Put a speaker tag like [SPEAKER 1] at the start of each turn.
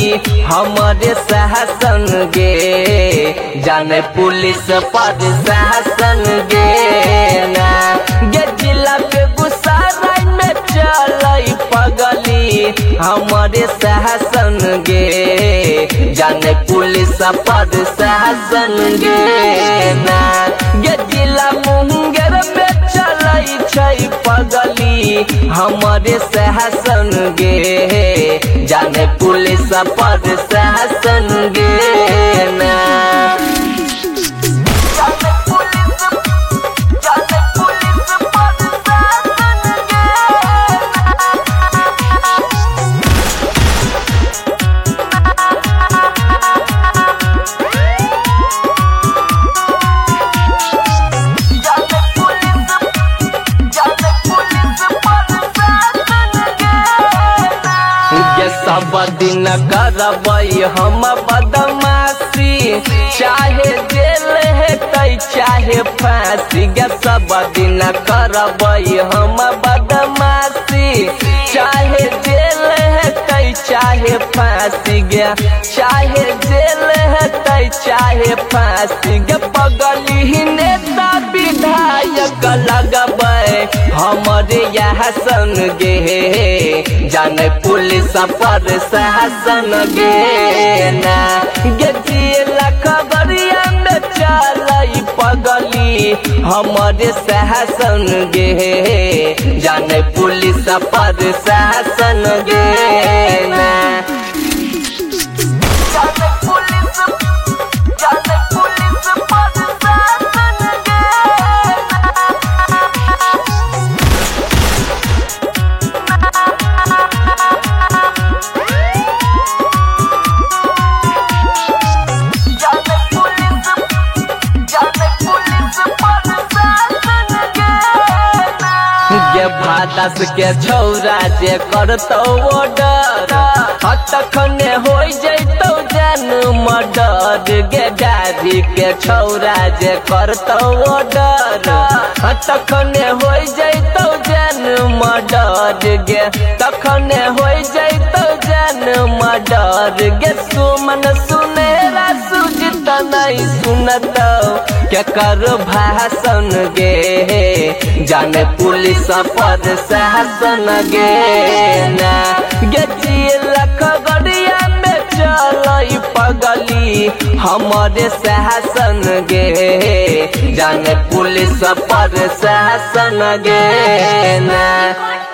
[SPEAKER 1] हमारे शासन गे जाने पुलिस प्रशासन गे ना गे जिला बेगूसराय में चलई पगली हमारे शासन गे जाने पुलिस प्रशासन गे ना गे जिला मुंगेर में चलई छै पगली हमारे शासन गे जाने पुलिस प्रशासन गे ना सब दिन करबई हम बदमाशी चाहे जेल हेतै चाहे फांसी गे सब दिन करबई हम बदमाशी चाहे जेल हेतै चाहे फांसी गे चाहे जेल हेतै चाहे फांसी गे पगली नेता विधायक लगबै हमारे यहाँ सन गे जाने पुलिस प्रशासन गे ना गे जिला खबरिया में चलई पगली हमारे शासन गे जाने पुलिस प्रशासन गे ना भादस के छौरा जे करतौ ऑर्डर तखने हो जैतौ जान मर्डर गे डारी के छौरा जे करतौ ऑर्डर तखने हो जैतौ जान मर्डर गे तखने हो जैतौ जान मर्डर गे सुमन सुनेरा सुजित नहीं सुनतौ के कर भाषण गे जाने पुलिस प्रशासन गे ना गे जिला खगड़िया में चलई पगली हमारे शासन गे जाने पुलिस प्रशासन गे ना।